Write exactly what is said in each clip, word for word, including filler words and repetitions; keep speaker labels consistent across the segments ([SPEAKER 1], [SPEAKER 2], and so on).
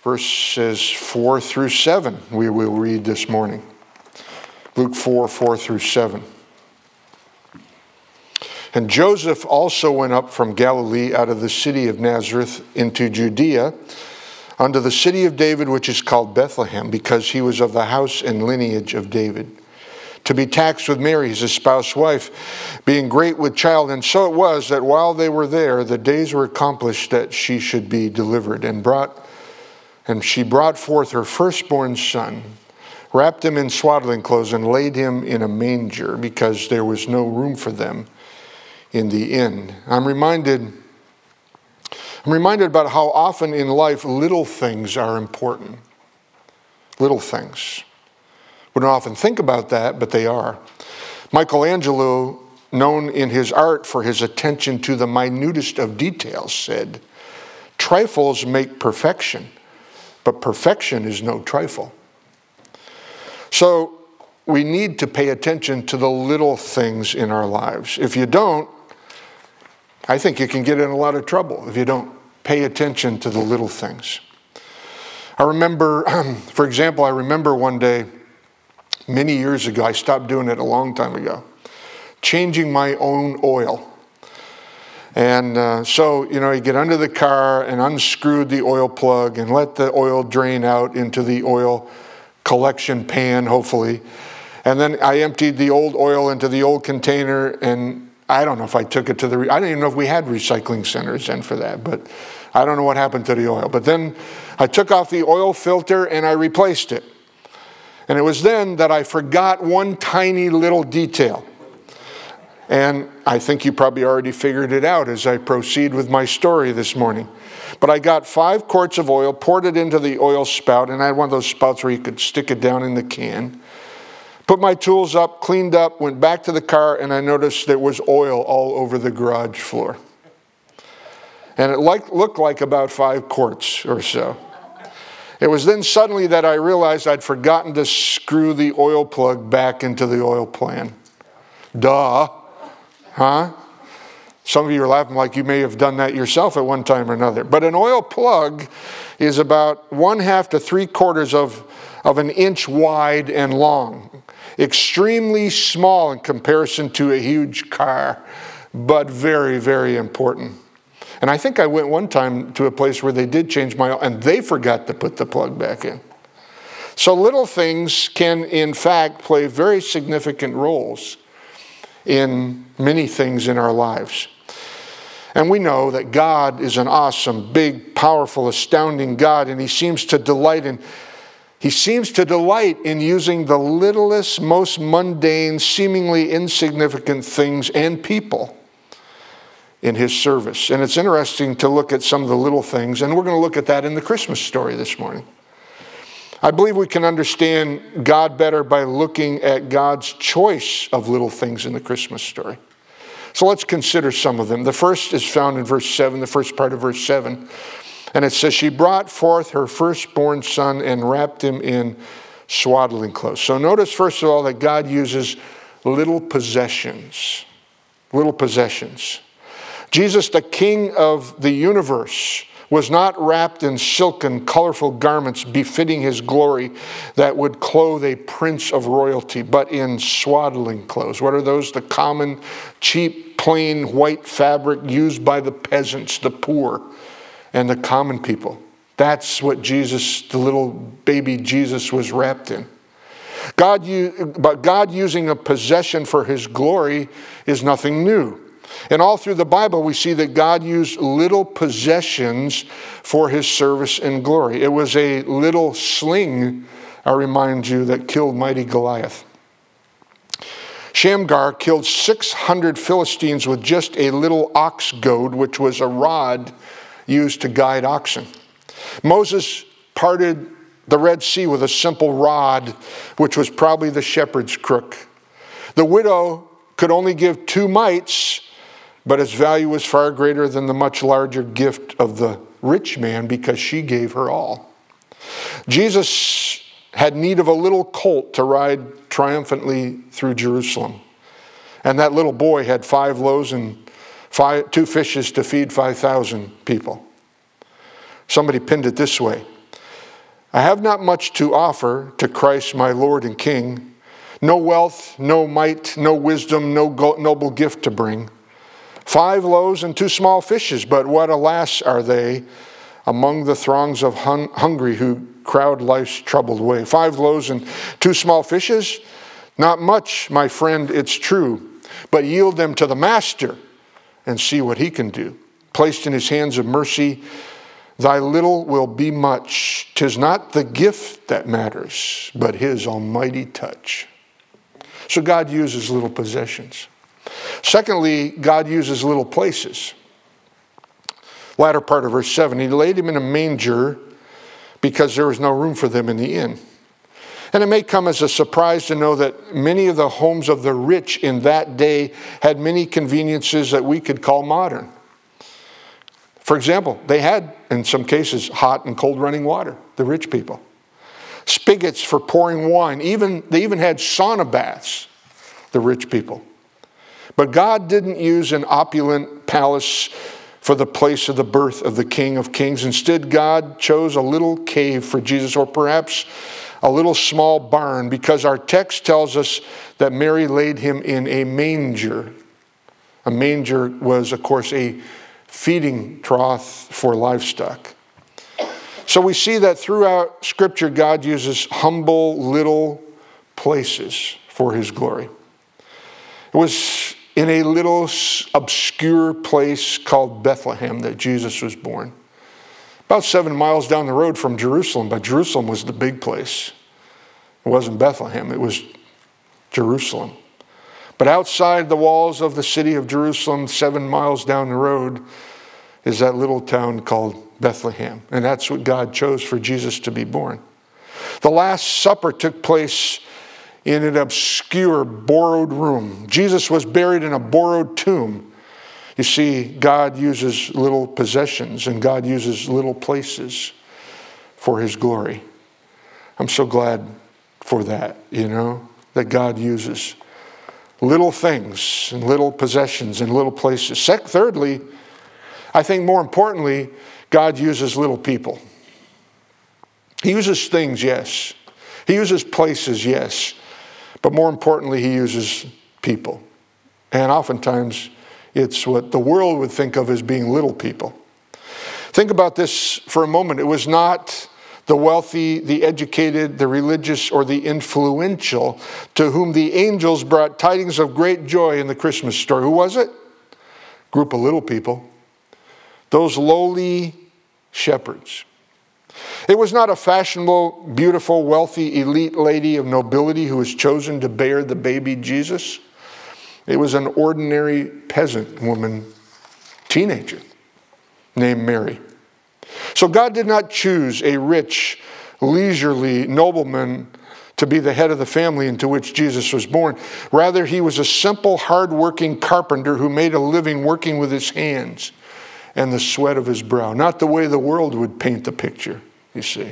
[SPEAKER 1] verses four through seven we will read this morning. Luke four, four through seven. And Joseph also went up from Galilee out of the city of Nazareth into Judea, unto the city of David, which is called Bethlehem, because he was of the house and lineage of David, to be taxed with Mary, his espoused wife, being great with child. And so it was that while they were there, the days were accomplished that she should be delivered, and brought, and she brought forth her firstborn son, wrapped him in swaddling clothes, and laid him in a manger, because there was no room for them in the inn. I'm reminded, I'm reminded about how often in life little things are important. Little things. We don't often think about that, but they are. Michelangelo, known in his art for his attention to the minutest of details, said, "Trifles make perfection, but perfection is no trifle." So we need to pay attention to the little things in our lives. If you don't, I think you can get in a lot of trouble if you don't pay attention to the little things. I remember, for example, I remember one day, many years ago, I stopped doing it a long time ago, changing my own oil. And uh, so, you know, you get under the car and unscrew the oil plug and let the oil drain out into the oil collection pan, hopefully. And then I emptied the old oil into the old container, and I don't know if I took it to the, I don't even know if we had recycling centers then for that, but I don't know what happened to the oil. But then I took off the oil filter and I replaced it. And it was then that I forgot one tiny little detail. And I think you probably already figured it out as I proceed with my story this morning. But I got five quarts of oil, poured it into the oil spout, and I had one of those spouts where you could stick it down in the can. Put my tools up, cleaned up, went back to the car, and I noticed there was oil all over the garage floor. And it like, looked like about five quarts or so. It was then suddenly that I realized I'd forgotten to screw the oil plug back into the oil pan. Duh. Huh? Some of you are laughing like you may have done that yourself at one time or another. But an oil plug is about one half to three quarters of, of an inch wide and long. Extremely small in comparison to a huge car, but very, very important. And I think I went one time to a place where they did change my oil, and they forgot to put the plug back in. So little things can, in fact, play very significant roles in many things in our lives. And we know that God is an awesome, big, powerful, astounding God, and He seems to delight in He seems to delight in using the littlest, most mundane, seemingly insignificant things and people in His service. And it's interesting to look at some of the little things, and we're going to look at that in the Christmas story this morning. I believe we can understand God better by looking at God's choice of little things in the Christmas story. So let's consider some of them. The first is found in verse seven, the first part of verse seven. And it says, she brought forth her firstborn son and wrapped him in swaddling clothes. So notice, first of all, that God uses little possessions. Little possessions. Jesus, the King of the universe, was not wrapped in silken, colorful garments befitting His glory that would clothe a prince of royalty, but in swaddling clothes. What are those? The common, cheap, plain white fabric used by the peasants, the poor, and the common people. That's what Jesus, the little baby Jesus, was wrapped in. God, but God using a possession for His glory is nothing new. And all through the Bible, we see that God used little possessions for His service and glory. It was a little sling, I remind you, that killed mighty Goliath. Shamgar killed six hundred Philistines with just a little ox goad, which was a rod used to guide oxen. Moses parted the Red Sea with a simple rod, which was probably the shepherd's crook. The widow could only give two mites, but its value was far greater than the much larger gift of the rich man because she gave her all. Jesus had need of a little colt to ride triumphantly through Jerusalem. And that little boy had five loaves and five, two fishes to feed five thousand people. Somebody pinned it this way. I have not much to offer to Christ my Lord and King. No wealth, no might, no wisdom, no noble gift to bring. Five loaves and two small fishes, but what alas are they among the throngs of hun- hungry who crowd life's troubled way. Five loaves and two small fishes, not much, my friend, it's true, but yield them to the master and see what he can do. Placed in his hands of mercy, thy little will be much. 'Tis not the gift that matters, but his almighty touch. So God uses little possessions. Secondly, God uses little places. Latter part of verse seven, he laid him in a manger because there was no room for them in the inn. And it may come as a surprise to know that many of the homes of the rich in that day had many conveniences that we could call modern. For example, they had, in some cases, hot and cold running water, the rich people. Spigots for pouring wine. Even, they even had sauna baths, the rich people. But God didn't use an opulent palace for the place of the birth of the King of Kings. Instead, God chose a little cave for Jesus, or perhaps a little small barn, because our text tells us that Mary laid him in a manger. A manger was, of course, a feeding trough for livestock. So we see that throughout Scripture, God uses humble little places for his glory. It was in a little obscure place called Bethlehem that Jesus was born. About seven miles down the road from Jerusalem, but Jerusalem was the big place. It wasn't Bethlehem, it was Jerusalem. But outside the walls of the city of Jerusalem, seven miles down the road, is that little town called Bethlehem. And that's what God chose for Jesus to be born. The Last Supper took place in an obscure, borrowed room. Jesus was buried in a borrowed tomb. You see, God uses little possessions and God uses little places for his glory. I'm so glad for that, you know, that God uses little things and little possessions and little places. Thirdly, I think more importantly, God uses little people. He uses things, yes. He uses places, yes. But more importantly, he uses people. And oftentimes, it's what the world would think of as being little people. Think about this for a moment. It was not the wealthy, the educated, the religious, or the influential to whom the angels brought tidings of great joy in the Christmas story. Who was it? Group of little people. Those lowly shepherds. It was not a fashionable, beautiful, wealthy, elite lady of nobility who was chosen to bear the baby Jesus. It was an ordinary peasant woman, teenager, named Mary. So God did not choose a rich, leisurely nobleman to be the head of the family into which Jesus was born. Rather, he was a simple, hard-working carpenter who made a living working with his hands and the sweat of his brow. Not the way the world would paint the picture, you see.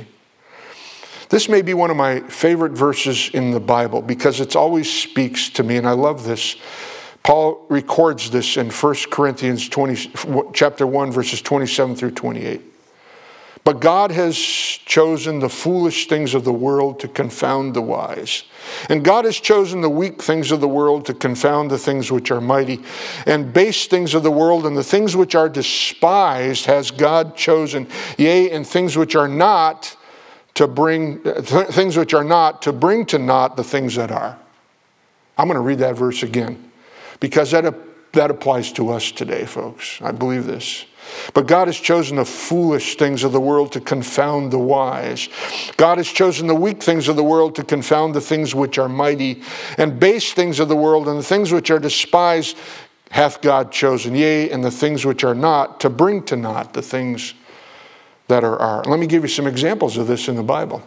[SPEAKER 1] This may be one of my favorite verses in the Bible because it always speaks to me, and I love this. Paul records this in First Corinthians twenty, chapter one, verses twenty-seven through twenty-eight. But God has chosen the foolish things of the world to confound the wise. And God has chosen the weak things of the world to confound the things which are mighty. And base things of the world and the things which are despised has God chosen. Yea, and things which are not to bring, th- things which are not to bring to naught the things that are. I'm going to read that verse again because that, that applies to us today, folks. I believe this. But God has chosen the foolish things of the world to confound the wise. God has chosen the weak things of the world to confound the things which are mighty. And base things of the world and the things which are despised hath God chosen. Yea, and the things which are not to bring to naught the things that are are. Let me give you some examples of this in the Bible.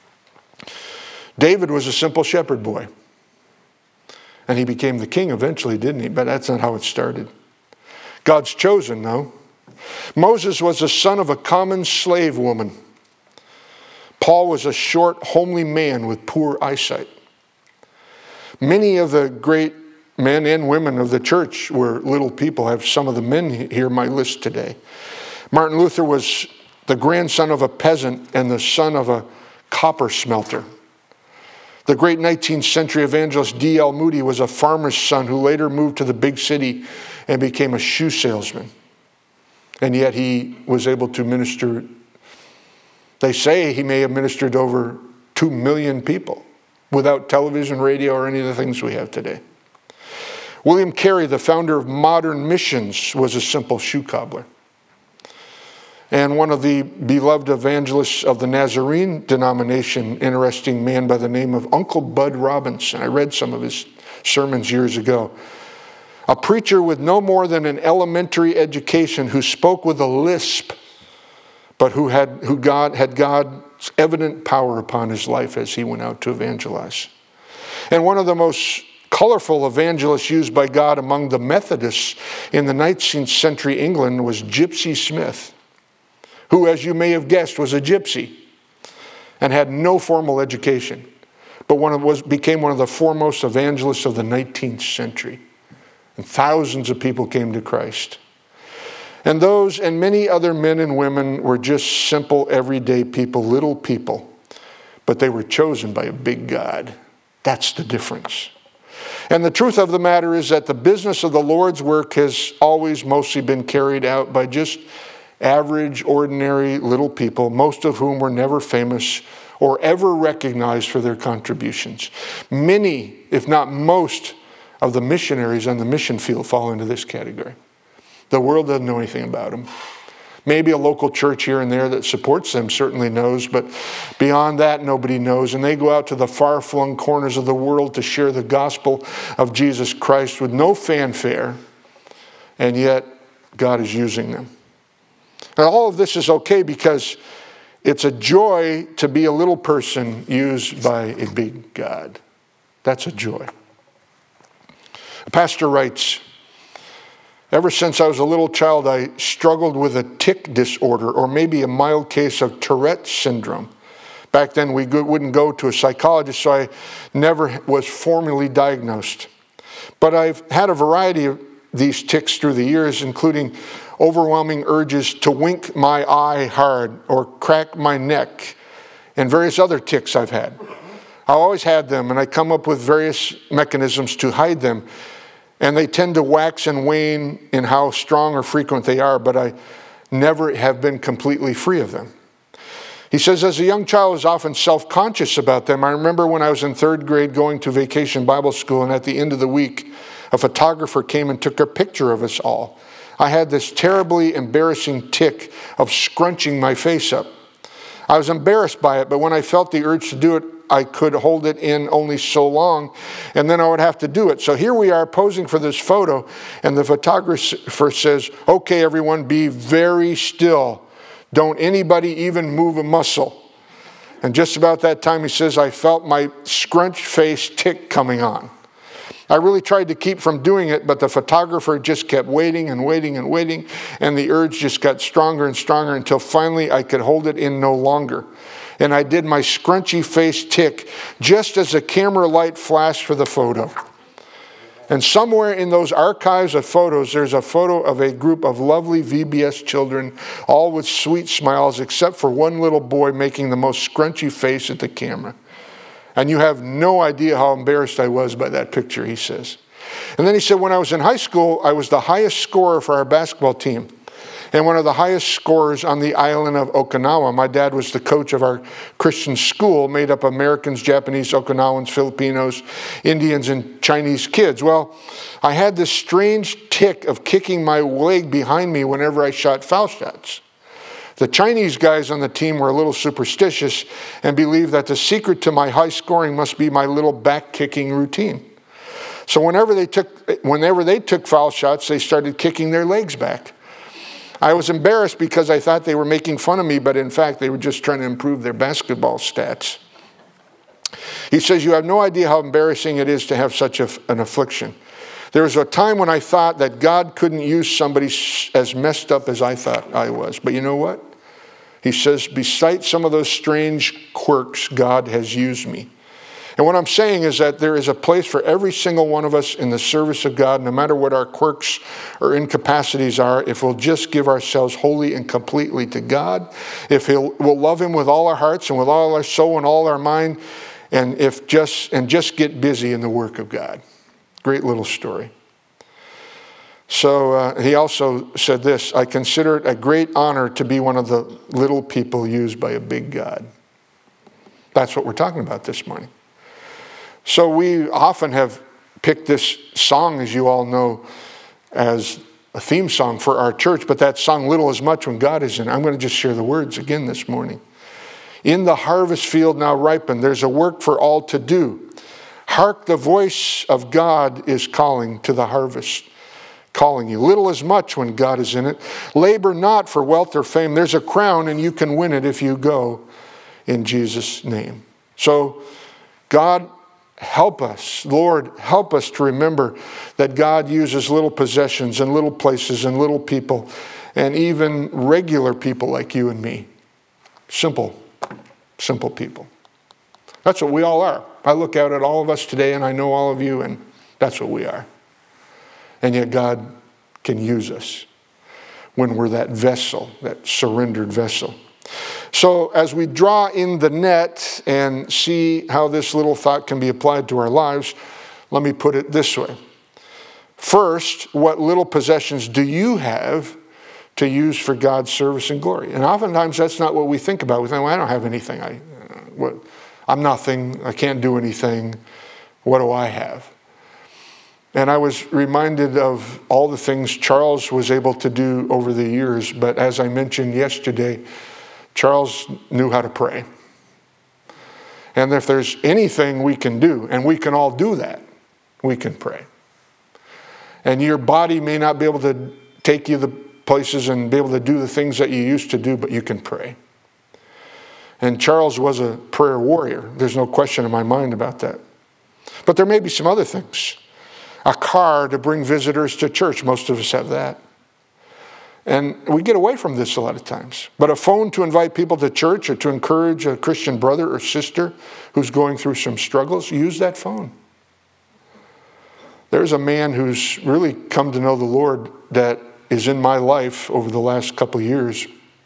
[SPEAKER 1] David was a simple shepherd boy. And he became the king eventually, didn't he? But that's not how it started. God's chosen, though. Moses was the son of a common slave woman. Paul was a short, homely man with poor eyesight. Many of the great men and women of the church were little people. I have some of the men here on my list today. Martin Luther was the grandson of a peasant and the son of a copper smelter. The great nineteenth century evangelist D L Moody was a farmer's son who later moved to the big city and became a shoe salesman. And yet he was able to minister. They say he may have ministered to over two million people without television, radio, or any of the things we have today. William Carey, the founder of modern missions, was a simple shoe cobbler. And one of the beloved evangelists of the Nazarene denomination, interesting man by the name of Uncle Bud Robinson. I read some of his sermons years ago. A preacher with no more than an elementary education who spoke with a lisp, but who had who God had God's evident power upon his life as he went out to evangelize. And one of the most colorful evangelists used by God among the Methodists in the nineteenth century England was Gypsy Smith, who, as you may have guessed, was a gypsy and had no formal education, but one of, was, became one of the foremost evangelists of the nineteenth century. And thousands of people came to Christ. And those and many other men and women were just simple, everyday people, little people, but they were chosen by a big God. That's the difference. And the truth of the matter is that the business of the Lord's work has always mostly been carried out by just average, ordinary little people, most of whom were never famous or ever recognized for their contributions. Many, if not most, of the missionaries on the mission field fall into this category. The world doesn't know anything about them. Maybe a local church here and there that supports them certainly knows, but beyond that, nobody knows. And they go out to the far-flung corners of the world to share the gospel of Jesus Christ with no fanfare, and yet God is using them. And all of this is okay because it's a joy to be a little person used by a big God. That's a joy. A pastor writes, ever since I was a little child, I struggled with a tic disorder, or maybe a mild case of Tourette's syndrome. Back then, we wouldn't go to a psychologist, so I never was formally diagnosed. But I've had a variety of these tics through the years, including overwhelming urges to wink my eye hard or crack my neck, and various other tics I've had. I always had them, and I come up with various mechanisms to hide them. And they tend to wax and wane in how strong or frequent they are, but I never have been completely free of them. He says, as a young child, I was often self-conscious about them. I remember when I was in third grade going to vacation Bible school, and at the end of the week, a photographer came and took a picture of us all. I had this terribly embarrassing tic of scrunching my face up. I was embarrassed by it, but when I felt the urge to do it, I could hold it in only so long, and then I would have to do it. So here we are posing for this photo, and the photographer says, okay, everyone, be very still. Don't anybody even move a muscle. And just about that time, he says, I felt my scrunched face tic coming on. I really tried to keep from doing it, but the photographer just kept waiting and waiting and waiting, and the urge just got stronger and stronger until finally I could hold it in no longer. And I did my scrunchy face tic just as the camera light flashed for the photo. And somewhere in those archives of photos, there's a photo of a group of lovely V B S children, all with sweet smiles, except for one little boy making the most scrunchy face at the camera. And you have no idea how embarrassed I was by that picture, he says. And then he said, when I was in high school, I was the highest scorer for our basketball team, and one of the highest scorers on the island of Okinawa. My dad was the coach of our Christian school, made up of Americans, Japanese, Okinawans, Filipinos, Indians, and Chinese kids. Well, I had this strange tic of kicking my leg behind me whenever I shot foul shots. The Chinese guys on the team were a little superstitious and believed that the secret to my high scoring must be my little back-kicking routine. So whenever they took, whenever they took foul shots, they started kicking their legs back. I was embarrassed because I thought they were making fun of me, but in fact, they were just trying to improve their basketball stats. He says, you have no idea how embarrassing it is to have such a, an affliction. There was a time when I thought that God couldn't use somebody as messed up as I thought I was. But you know what? He says, besides some of those strange quirks, God has used me. And what I'm saying is that there is a place for every single one of us in the service of God, no matter what our quirks or incapacities are, if we'll just give ourselves wholly and completely to God, if he'll, we'll love him with all our hearts and with all our soul and all our mind, and if just and just get busy in the work of God. Great little story. So uh, he also said this, I consider it a great honor to be one of the little people used by a big God. That's what we're talking about this morning. So we often have picked this song, as you all know, as a theme song for our church, but that song, Little Is Much When God Is In. I'm going to just share the words again this morning. In the harvest field now ripened, there's a work for all to do. Hark, the voice of God is calling to the harvest. Calling you. Little is much when God is in it. Labor not for wealth or fame. There's a crown and you can win it if you go in Jesus' name. So God, help us. Lord, help us to remember that God uses little possessions and little places and little people and even regular people like you and me. Simple, simple people. That's what we all are. I look out at all of us today and I know all of you, and that's what we are. And yet God can use us when we're that vessel, that surrendered vessel. So as we draw in the net and see how this little thought can be applied to our lives, let me put it this way. First, what little possessions do you have to use for God's service and glory? And oftentimes that's not what we think about. We think, well, I don't have anything. I, uh, what, I'm nothing. I can't do anything. What do I have? And I was reminded of all the things Charles was able to do over the years. But as I mentioned yesterday, Charles knew how to pray. And if there's anything we can do, and we can all do that, we can pray. And your body may not be able to take you the places and be able to do the things that you used to do, but you can pray. And Charles was a prayer warrior. There's no question in my mind about that. But there may be some other things. A car to bring visitors to church. Most of us have that. And we get away from this a lot of times. But a phone to invite people to church or to encourage a Christian brother or sister who's going through some struggles, use that phone. There's a man who's really come to know the Lord that is in my life over the last couple of years.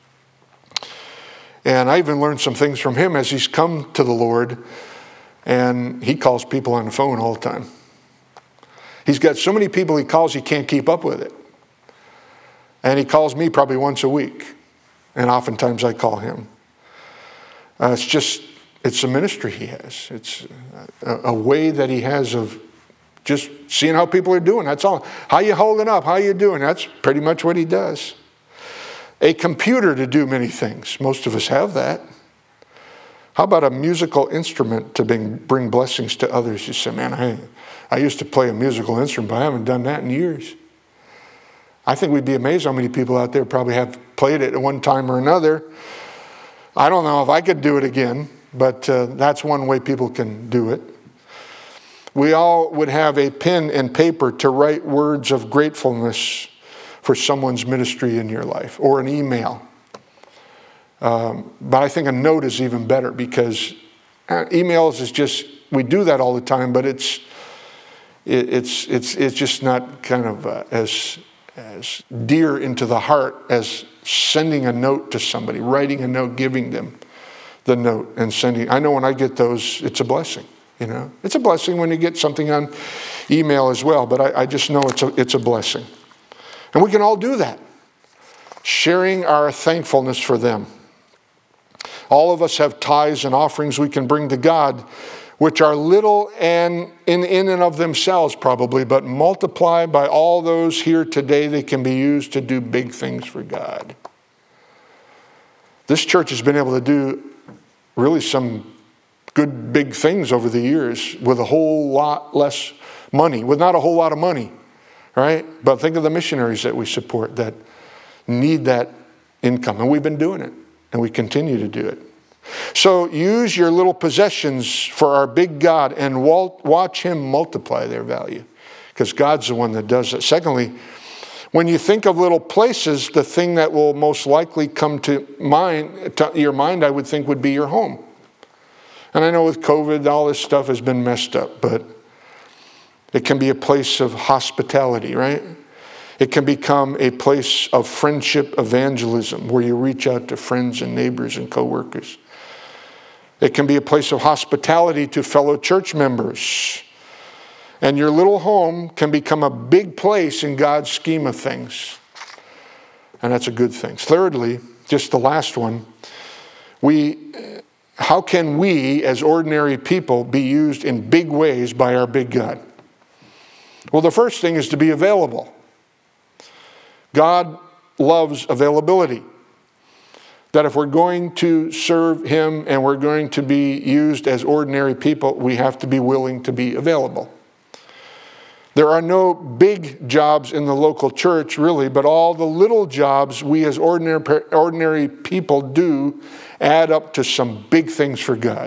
[SPEAKER 1] And I even learned some things from him as he's come to the Lord. And he calls people on the phone all the time. He's got so many people he calls, he can't keep up with it. And he calls me probably once a week. And oftentimes I call him. Uh, it's just, it's a ministry he has. It's a, a way that he has of just seeing how people are doing. That's all. How you holding up? How you doing? That's pretty much what he does. A computer to do many things. Most of us have that. How about a musical instrument to bring, bring blessings to others? You say, man, I, I used to play a musical instrument, but I haven't done that in years. I think we'd be amazed how many people out there probably have played it at one time or another. I don't know if I could do it again, but uh, that's one way people can do it. We all would have a pen and paper to write words of gratefulness for someone's ministry in your life, or an email. Um, but I think a note is even better, because uh, emails is just, we do that all the time, but it's it, it's it's it's just not kind of uh, as as dear into the heart as sending a note to somebody, writing a note, giving them the note and sending. I know when I get those, it's a blessing. You know, it's a blessing when you get something on email as well. But I, I just know it's a it's a blessing, and we can all do that, sharing our thankfulness for them. All of us have tithes and offerings we can bring to God, which are little and in, in and of themselves probably, but multiplied by all those here today, they can be used to do big things for God. This church has been able to do really some good big things over the years with a whole lot less money, with not a whole lot of money, right? But think of the missionaries that we support that need that income, and we've been doing it. And we continue to do it. So use your little possessions for our big God and watch him multiply their value, because God's the one that does it. Secondly, when you think of little places, the thing that will most likely come to mind, to your mind, I would think, would be your home. And I know with COVID, all this stuff has been messed up, but it can be a place of hospitality, right? It can become a place of friendship evangelism where you reach out to friends and neighbors and coworkers. It can be a place of hospitality to fellow church members. And your little home can become a big place in God's scheme of things. And that's a good thing. Thirdly, just the last one, we, how can we as ordinary people be used in big ways by our big God? Well, the first thing is to be available. God loves availability. That if we're going to serve Him and we're going to be used as ordinary people, we have to be willing to be available. There are no big jobs in the local church, really, but all the little jobs we as ordinary, ordinary people do add up to some big things for God.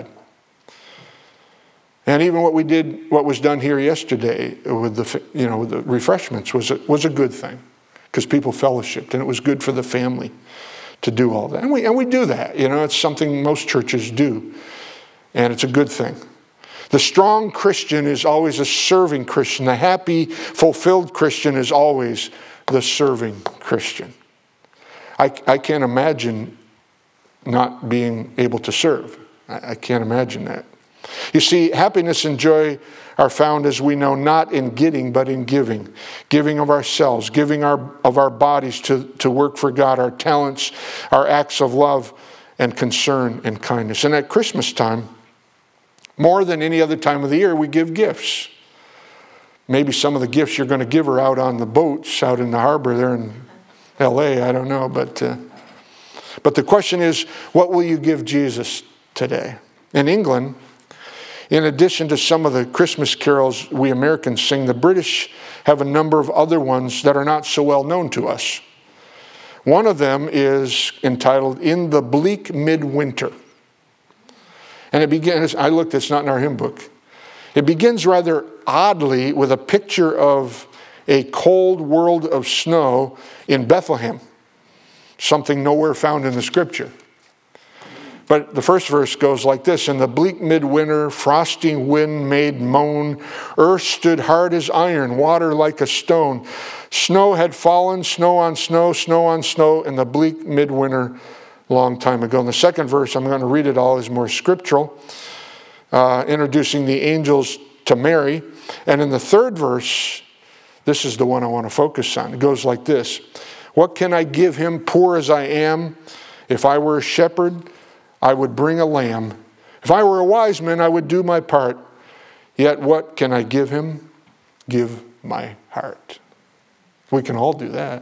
[SPEAKER 1] And even what we did, what was done here yesterday with the, you know, with the refreshments was a, was a good thing because people fellowshipped, and it was good for the family to do all that. And we, and we do that. You know, it's something most churches do, and it's a good thing. The strong Christian is always a serving Christian. The happy, fulfilled Christian is always the serving Christian. I, I can't imagine not being able to serve. I, I can't imagine that. You see, happiness and joy are found, as we know, not in getting, but in giving. Giving of ourselves, giving our, of our bodies to, to work for God, our talents, our acts of love and concern and kindness. And at Christmas time, more than any other time of the year, we give gifts. Maybe some of the gifts you're going to give are out on the boats, out in the harbor there in L A, I don't know. But, uh, but the question is, what will you give Jesus today? In England, in addition to some of the Christmas carols we Americans sing, the British have a number of other ones that are not so well known to us. One of them is entitled, In the Bleak Midwinter. And it begins, I looked, it's not in our hymn book. It begins rather oddly with a picture of a cold world of snow in Bethlehem, something nowhere found in the scripture. But the first verse goes like this: In the bleak midwinter, frosty wind made moan, earth stood hard as iron, water like a stone. Snow had fallen, snow on snow, snow on snow, in the bleak midwinter long time ago. And the second verse, I'm going to read it all, is more scriptural, uh, introducing the angels to Mary. And in the third verse, this is the one I want to focus on. It goes like this: What can I give him, poor as I am? If I were a shepherd, I would bring a lamb. If I were a wise man, I would do my part. Yet what can I give him? Give my heart. We can all do that.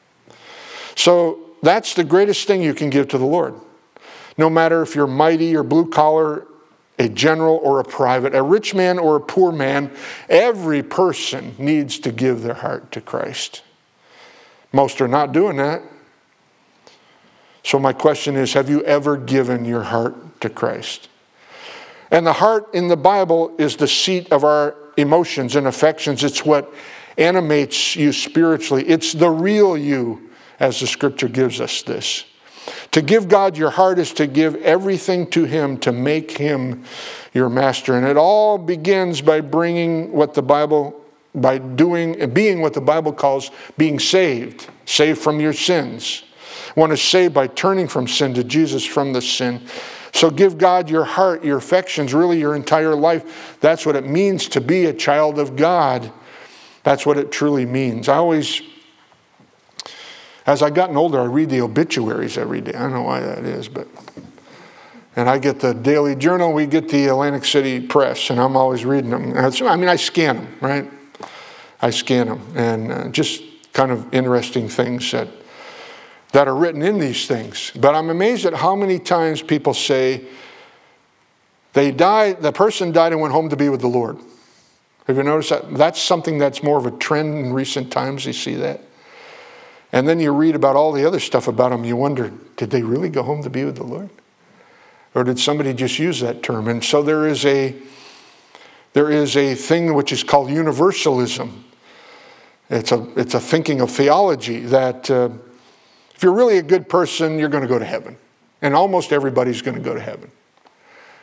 [SPEAKER 1] So that's the greatest thing you can give to the Lord. No matter if you're mighty or blue collar, a general or a private, a rich man or a poor man, every person needs to give their heart to Christ. Most are not doing that. So my question is, have you ever given your heart to Christ? And the heart in the Bible is the seat of our emotions and affections. It's what animates you spiritually. It's the real you, as the scripture gives us this. To give God your heart is to give everything to Him, to make Him your master. And it all begins by bringing what the Bible, by doing, being what the Bible calls being saved, saved from your sins. One is saved by turning from sin to Jesus from the sin. So give God your heart, your affections, really your entire life. That's what it means to be a child of God. That's what it truly means. I always, as I've gotten older, I read the obituaries every day. I don't know why that is, but... And I get the Daily Journal, we get the Atlantic City Press, and I'm always reading them. I mean, I scan them, right? I scan them. And uh, just kind of interesting things that that are written in these things. But I'm amazed at how many times people say they died, the person died and went home to be with the Lord. Have you noticed that? That's something that's more of a trend in recent times. You see that. And then you read about all the other stuff about them. You wonder, did they really go home to be with the Lord? Or did somebody just use that term? And so there is a, there is a thing which is called universalism. It's a, it's a thinking of theology that... Uh, If you're really a good person, you're going to go to heaven. And almost everybody's going to go to heaven.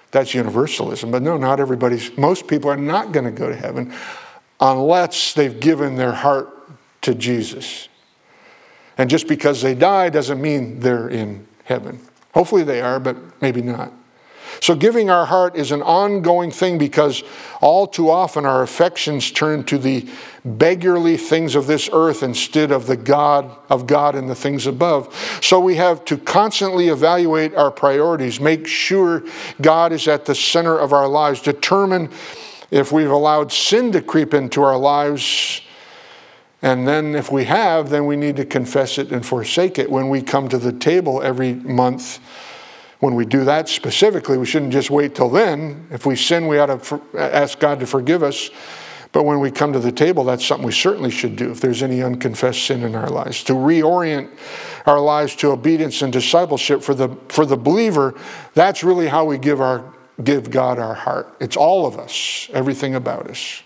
[SPEAKER 1] That's universalism. But no, not everybody's, most people are not going to go to heaven unless they've given their heart to Jesus. And just because they die doesn't mean they're in heaven. Hopefully they are, but maybe not. So giving our heart is an ongoing thing because all too often our affections turn to the beggarly things of this earth instead of the God of God and the things above. So we have to constantly evaluate our priorities, make sure God is at the center of our lives, determine if we've allowed sin to creep into our lives, and then if we have, then we need to confess it and forsake it. When we come to the table every month, when we do that specifically, we shouldn't just wait till then. If we sin, we ought to for, ask God to forgive us. But when we come to the table, that's something we certainly should do if there's any unconfessed sin in our lives. To reorient our lives to obedience and discipleship for the for the believer, that's really how we give our give God our heart. It's all of us, everything about us.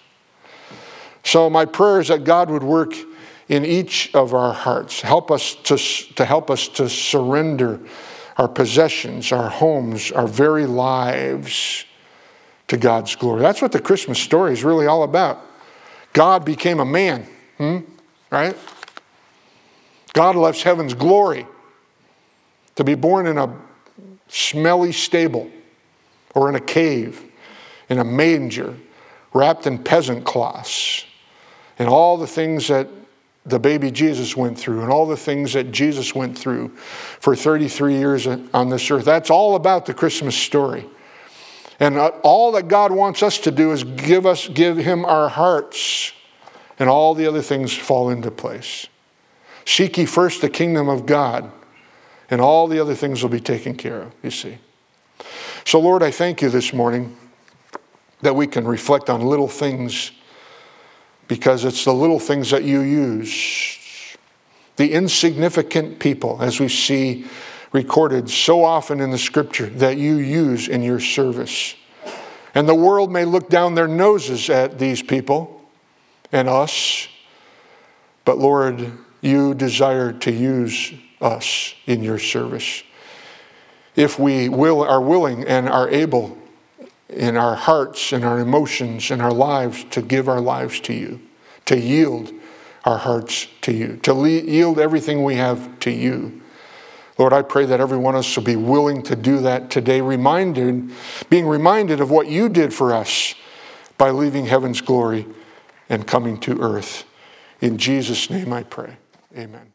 [SPEAKER 1] So my prayer is that God would work in each of our hearts, help us to, to help us to surrender our possessions, our homes, our very lives to God's glory. That's what the Christmas story is really all about. God became a man, hmm? Right? God left heaven's glory to be born in a smelly stable or in a cave, in a manger, wrapped in peasant cloths, and all the things that the baby Jesus went through and all the things that Jesus went through for thirty-three years on this earth. That's all about the Christmas story. And all that God wants us to do is give us, give him our hearts, and all the other things fall into place. Seek ye first the kingdom of God, and all the other things will be taken care of, you see. So Lord, I thank you this morning that we can reflect on little things, because it's the little things that you use. The insignificant people, as we see recorded so often in the scripture, that you use in your service. And the world may look down their noses at these people and us, but Lord, you desire to use us in your service. If we will, are willing and are able in our hearts and our emotions and our lives to give our lives to you, to yield our hearts to you, to le- yield everything we have to you. Lord, I pray that every one of us will be willing to do that today, reminded, being reminded of what you did for us by leaving heaven's glory and coming to earth. In Jesus' name I pray. Amen.